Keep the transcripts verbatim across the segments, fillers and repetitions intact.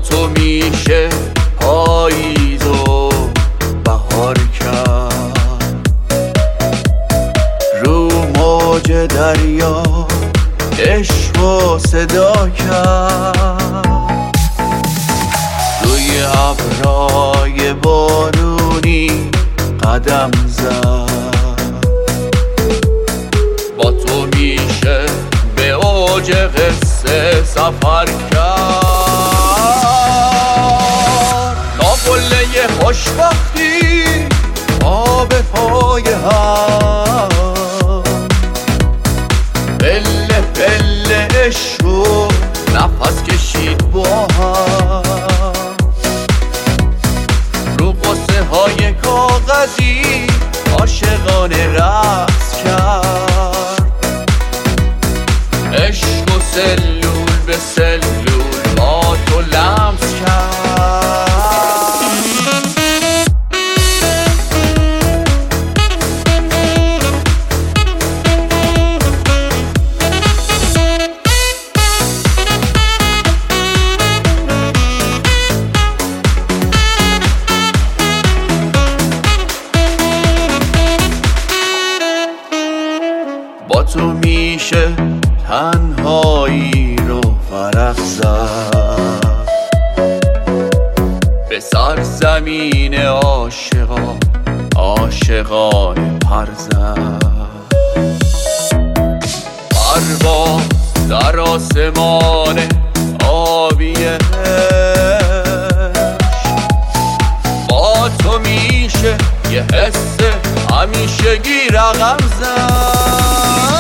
تو میشه پاییز و بهار کرد، رو موج دریا عشق و صدا کرد، روی ابرهای بارونی قدم زد. با تو میشه به اوج قصه سفر کرد، تا قله خوشبختی آب پای هم، پله پله عشق و نفس کشید با هم، رو قصه های کاغذی عاشقانه رقص کرد، عشق و سلول به سلول با تو لمس کرد. با تو میشه تنهایی رو فرق زد، به سرزمین عاشقان عاشقان پر زد، پرواز در آسمان آبی عشق، با تو میشه یه حس همیشگی رقم زد،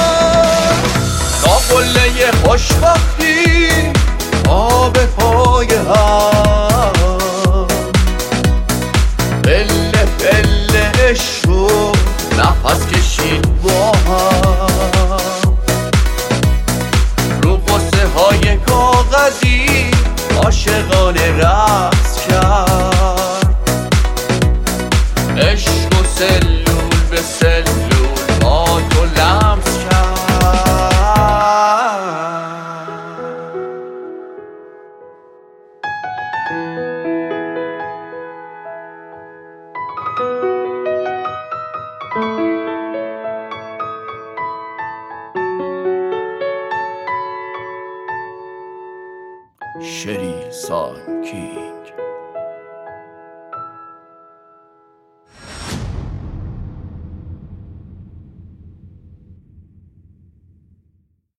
تا قله خوشبختی آب پای هم، پله پله عشق و نفس کشید با هم، رو قصه های کاغذی عاشقانه رقص کرد، عشق و سلول به سلول با تو لمس کرد. شری سانکی